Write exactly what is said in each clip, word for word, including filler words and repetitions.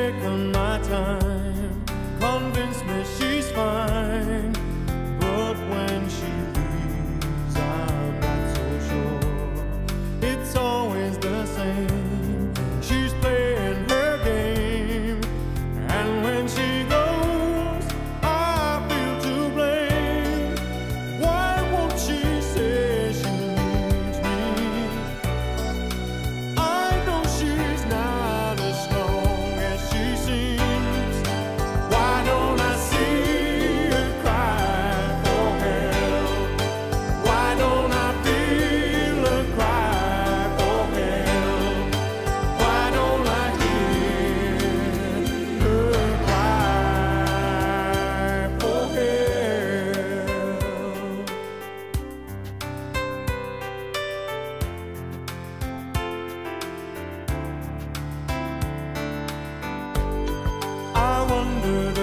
taken my time, convinced me she's fine, but when she leaves I'm not so sure. It's always the same, she's playing her game, and when she goes I feel to blame. Why won't she say she needs me? I know she's not as strong as she seems. Why don't I see her cry for help? Why don't I feel her cry for help? Why don't I hear her cry for help? I wandered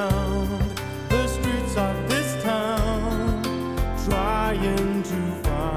around the streets of this town, trying to find